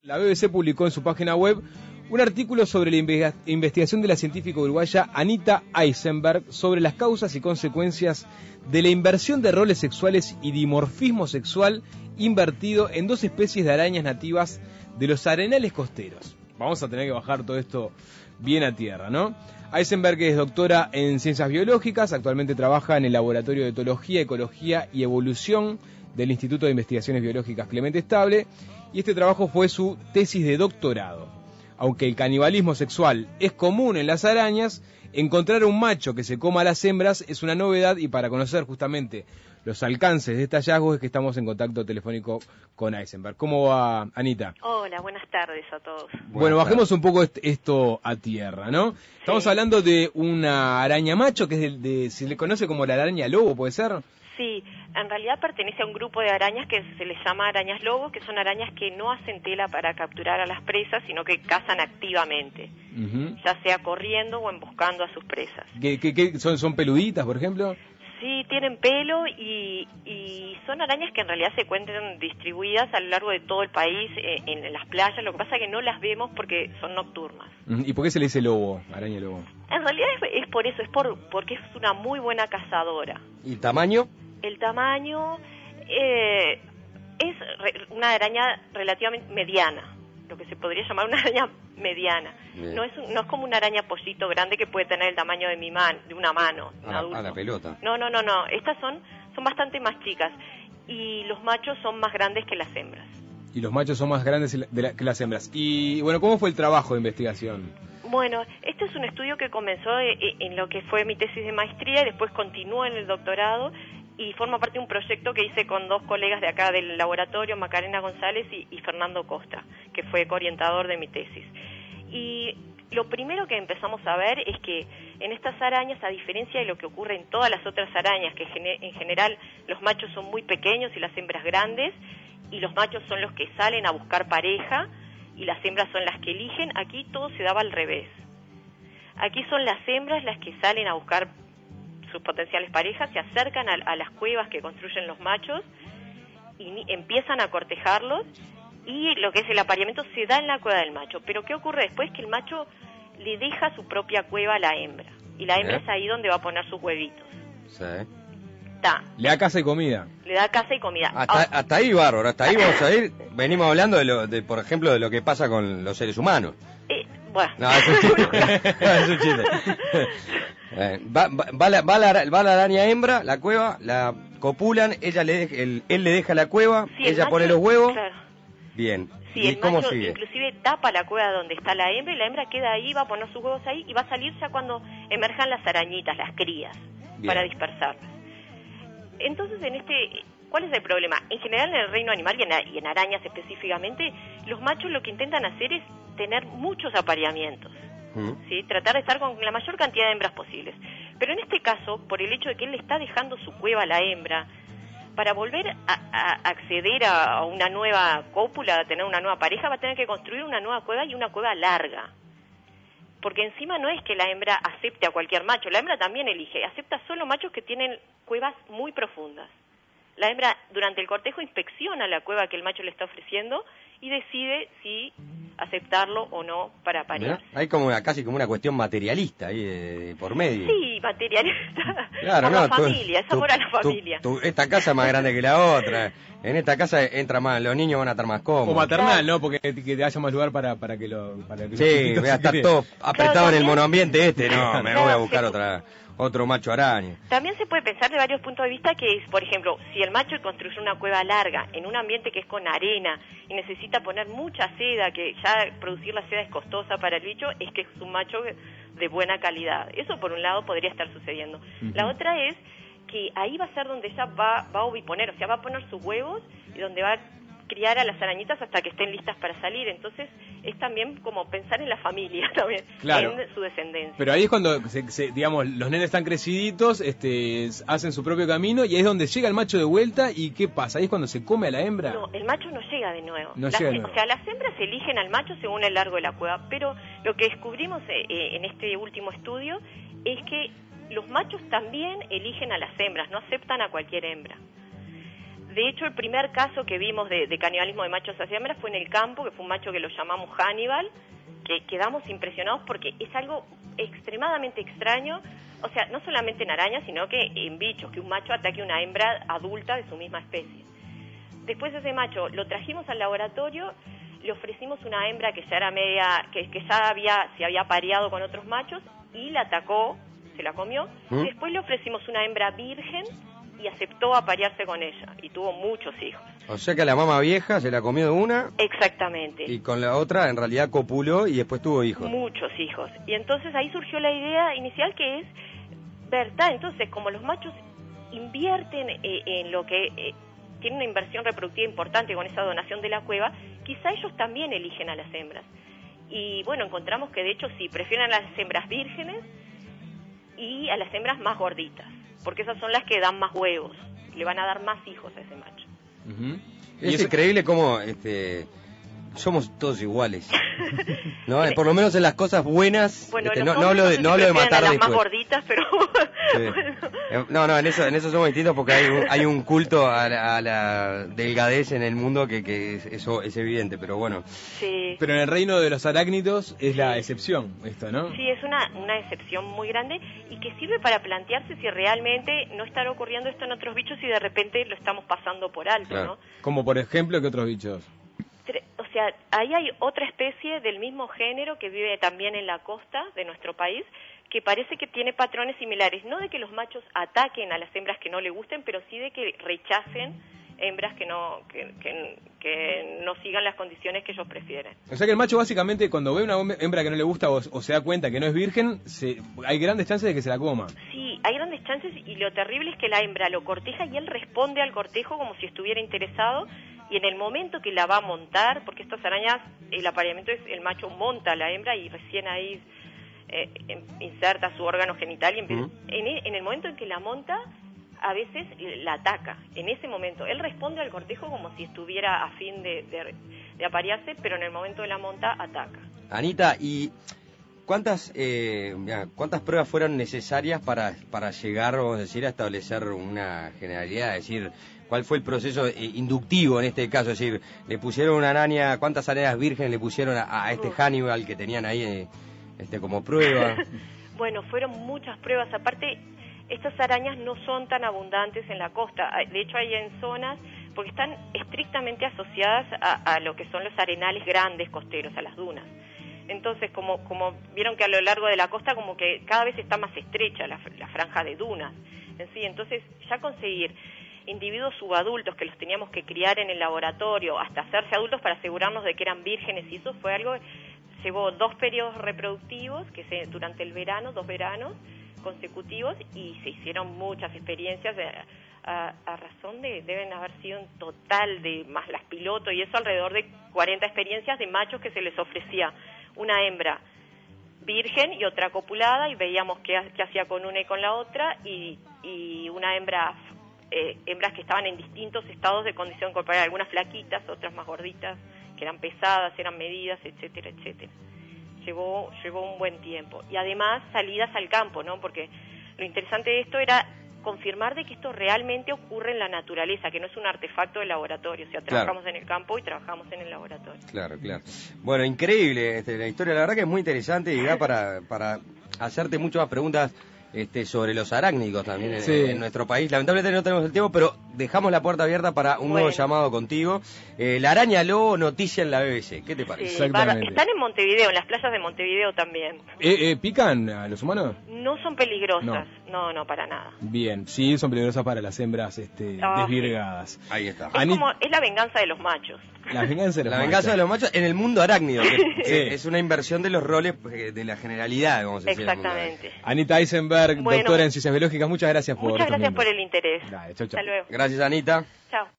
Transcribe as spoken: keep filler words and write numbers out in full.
La B B C publicó en su página web un artículo sobre la investigación de la científica uruguaya Anita Eisenberg sobre las causas y consecuencias de la inversión de roles sexuales y dimorfismo sexual invertido en dos especies de arañas nativas de los arenales costeros. Vamos a tener que bajar todo esto bien a tierra, ¿no? Eisenberg es doctora en ciencias biológicas, actualmente trabaja en el Laboratorio de Etología, Ecología y Evolución del Instituto de Investigaciones Biológicas Clemente Estable, y este trabajo fue su tesis de doctorado. Aunque el canibalismo sexual es común en las arañas, encontrar un macho que se coma a las hembras es una novedad, y para conocer justamente los alcances de este hallazgo es que estamos en contacto telefónico con Eisenberg. ¿Cómo va, Anita? Hola, buenas tardes a todos. Bueno, bajemos un poco esto a tierra, ¿no? Sí. Estamos hablando de una araña macho que es de, de, se le conoce como la araña lobo, ¿puede ser? Sí, en realidad pertenece a un grupo de arañas que se les llama arañas lobo, que son arañas que no hacen tela para capturar a las presas, sino que cazan activamente, uh-huh. ya sea corriendo o emboscando a sus presas. ¿Qué, qué, qué son, son peluditas, por ejemplo? Sí, tienen pelo y, y son arañas que en realidad se encuentran distribuidas a lo largo de todo el país, eh, en, en las playas. Lo que pasa es que no las vemos porque son nocturnas. ¿Y por qué se le dice lobo, araña lobo? En realidad es, es por eso, es por porque es una muy buena cazadora. ¿Y el tamaño? El tamaño eh, es re, una araña relativamente mediana, lo que se podría llamar una araña mediana. Bien. No es no es como una araña pollito grande que puede tener el tamaño de mi man, de una mano. Un a, a la pelota. No, no, no, no. Estas son son bastante más chicas y los machos son más grandes que las hembras. Y los machos son más grandes de la, que las hembras. Y bueno, ¿cómo fue el trabajo de investigación? Bueno, este es un estudio que comenzó en lo que fue mi tesis de maestría y después continuó en el doctorado. Y forma parte de un proyecto que hice con dos colegas de acá del laboratorio, Macarena González y, y Fernando Costa, que fue coorientador de mi tesis. Y lo primero que empezamos a ver es que en estas arañas, a diferencia de lo que ocurre en todas las otras arañas, que en general los machos son muy pequeños y las hembras grandes, y los machos son los que salen a buscar pareja y las hembras son las que eligen, aquí todo se daba al revés. Aquí son las hembras las que salen a buscar sus potenciales parejas, se acercan a, a las cuevas que construyen los machos y ni, empiezan a cortejarlos, y lo que es el apareamiento se da en la cueva del macho. Pero ¿qué ocurre después? Que el macho le deja su propia cueva a la hembra, y la hembra ¿Eh? es ahí donde va a poner sus huevitos. Sí. Ta. Le da casa y comida. Le da casa y comida. Hasta, ah. hasta ahí, bárbaro, hasta ahí vamos a ir. Venimos hablando, de, lo, de por ejemplo, de lo que pasa con los seres humanos. Eh, bueno. No, es un chiste. No, es un chiste. Eh, va, va, va, la, va, la, va la araña hembra, la cueva, la copulan, ella le de, el, él le deja la cueva, sí, ella macho, pone los huevos. Claro. Bien. Sí, ¿Y el cómo macho sigue? Inclusive tapa la cueva donde está la hembra, y la hembra queda ahí, va a poner sus huevos ahí y va a salir ya cuando emerjan las arañitas, las crías, Bien. para dispersarlas. Entonces, en este, ¿cuál es el problema? En general, en el reino animal y en, y en arañas específicamente, los machos lo que intentan hacer es tener muchos apareamientos. ¿Sí? Tratar de estar con la mayor cantidad de hembras posibles. Pero en este caso, por el hecho de que él le está dejando su cueva a la hembra, para volver a, a acceder a una nueva cópula, a tener una nueva pareja, va a tener que construir una nueva cueva, y una cueva larga. Porque encima no es que la hembra acepte a cualquier macho, la hembra también elige, acepta solo machos que tienen cuevas muy profundas. La hembra durante el cortejo inspecciona la cueva que el macho le está ofreciendo y decide si aceptarlo o no para parear. Hay como una, casi como una cuestión materialista ahí de, de por medio. Sí, materialista. Claro, por no, la familia, es amor a la familia. Tu, tu, esta casa es más grande que la otra. En esta casa entra más, los niños van a estar más cómodos. O maternal, ¿no? Porque que te haya más lugar para, para que lo... Para que sí, voy a estar todo apretado claro, en el monoambiente este. No, me claro, voy a buscar otra... otro macho araña. También se puede pensar de varios puntos de vista, que es, por ejemplo, si el macho construye una cueva larga en un ambiente que es con arena y necesita poner mucha seda, que ya producir la seda es costosa para el bicho, es que es un macho de buena calidad. Eso por un lado podría estar sucediendo. Uh-huh. La otra es que ahí va a ser donde ella va, va a oviponer, o sea, va a poner sus huevos y donde va a criar a las arañitas hasta que estén listas para salir. Entonces es también como pensar en la familia también, claro. en su descendencia. Pero ahí es cuando, se, se, digamos, los nenes están creciditos, este, hacen su propio camino, y ahí es donde llega el macho de vuelta. ¿Y qué pasa? Ahí es cuando se come a la hembra. No, el macho no llega de nuevo. No las, llega de nuevo. O sea, las hembras eligen al macho según el largo de la cueva, pero lo que descubrimos eh, en este último estudio es que los machos también eligen a las hembras, no aceptan a cualquier hembra. De hecho, el primer caso que vimos de, de canibalismo de machos hacia hembras fue en el campo, que fue un macho que lo llamamos Hannibal, que quedamos impresionados porque es algo extremadamente extraño, o sea, no solamente en arañas, sino que en bichos, que un macho ataque a una hembra adulta de su misma especie. Después ese macho lo trajimos al laboratorio, le ofrecimos una hembra que ya era media, que, que ya había, se había pareado con otros machos, y la atacó, se la comió. ¿Mm? Después le ofrecimos una hembra virgen y aceptó aparearse con ella, y tuvo muchos hijos. O sea que a la mamá vieja se la comió de una. Exactamente. Y con la otra en realidad copuló y después tuvo hijos. Muchos hijos. Y entonces ahí surgió la idea inicial, que es, ¿verdad? Entonces, como los machos invierten eh, en lo que... Eh, tienen una inversión reproductiva importante con esa donación de la cueva, quizá ellos también eligen a las hembras. Y bueno, encontramos que de hecho sí, prefieren a las hembras vírgenes y a las hembras más gorditas, porque esas son las que dan más huevos, le van a dar más hijos a ese macho. Uh-huh. Es eso... increíble cómo este, somos todos iguales, ¿no? Por lo menos en las cosas buenas. Bueno, este, no, no, no hablo de, no hablo de matar a las después. Más gorditas, pero sí. Bueno. No, no, en eso, en eso somos distintos porque hay un, hay un culto a la, a la delgadez en el mundo que, que eso es evidente, pero bueno. Sí. Pero en el reino de los arácnidos es sí. la excepción, esto, ¿no? Sí, es una, una excepción muy grande y que sirve para plantearse si realmente no estará ocurriendo esto en otros bichos y de repente lo estamos pasando por alto, claro. ¿no? Como por ejemplo, ¿qué otros bichos? O sea, ahí hay otra especie del mismo género que vive también en la costa de nuestro país, que parece que tiene patrones similares, no de que los machos ataquen a las hembras que no le gusten, pero sí de que rechacen hembras que no que, que, que no sigan las condiciones que ellos prefieren. O sea que el macho básicamente cuando ve una hembra que no le gusta o, o se da cuenta que no es virgen, se, hay grandes chances de que se la coma. Sí, hay grandes chances y lo terrible es que la hembra lo corteja y él responde al cortejo como si estuviera interesado, y en el momento que la va a montar, porque estas arañas, el apareamiento es el macho monta a la hembra y recién ahí eh, inserta su órgano genital y empieza, uh-huh. en, en el momento en que la monta, a veces la ataca, en ese momento. Él responde al cortejo como si estuviera a fin de, de, de aparearse, pero en el momento de la monta ataca. Anita, ¿y cuántas eh, cuántas pruebas fueron necesarias para, para llegar, vamos a decir, a establecer una generalidad? Es decir, ¿cuál fue el proceso eh, inductivo en este caso? Es decir, ¿le pusieron una araña, cuántas arañas vírgenes le pusieron a, a este uh. Hannibal que tenían ahí eh, este como prueba? Bueno, fueron muchas pruebas, aparte... Estas arañas no son tan abundantes en la costa, de hecho hay en zonas, porque están estrictamente asociadas a, a lo que son los arenales grandes costeros, a las dunas. Entonces, como, como vieron que a lo largo de la costa como que cada vez está más estrecha la, la franja de dunas en sí, entonces ya conseguir individuos subadultos que los teníamos que criar en el laboratorio hasta hacerse adultos para asegurarnos de que eran vírgenes, y eso fue algo, llevó dos periodos reproductivos, que se, durante el verano, dos veranos, consecutivos, y se hicieron muchas experiencias a, a, a razón de, deben haber sido en total de más las pilotos y eso alrededor de cuarenta experiencias de machos que se les ofrecía una hembra virgen y otra copulada y veíamos qué, qué hacía con una y con la otra, y, y una hembra eh, hembras que estaban en distintos estados de condición corporal, algunas flaquitas, otras más gorditas, que eran pesadas, eran medidas, etcétera, etcétera. Llevó, llevó un buen tiempo. Y además salidas al campo, ¿no? Porque lo interesante de esto era confirmar de que esto realmente ocurre en la naturaleza, que no es un artefacto de laboratorio. O sea, trabajamos claro. en el campo y trabajamos en el laboratorio. Claro, claro. Bueno, increíble este, la historia. La verdad que es muy interesante y da para, para hacerte muchas más preguntas este, sobre los arácnicos también en, sí. en nuestro país. Lamentablemente no tenemos el tiempo, pero dejamos la puerta abierta para un bueno. nuevo llamado contigo. Eh, la araña lobo, noticia en la B B C. ¿Qué te parece? Sí, Exactamente. Están en Montevideo, en las playas de Montevideo también. Eh, eh, ¿Pican a los humanos? No son peligrosas, no. no, no, para nada. Bien, sí, son peligrosas para las hembras este, oh, desvirgadas. Sí. Ahí está. Es, Ani... como, es la venganza de los machos. La venganza de los la machos. venganza de los machos en el mundo arácnido. Que sí. Es una inversión de los roles de la generalidad, vamos a decir. Exactamente. Anita Eisenberg, bueno, doctora en Ciencias Biológicas, muchas gracias por Muchas gracias por el interés. Dale, chau, chau. Hasta luego. Gracias, Anita. Chao.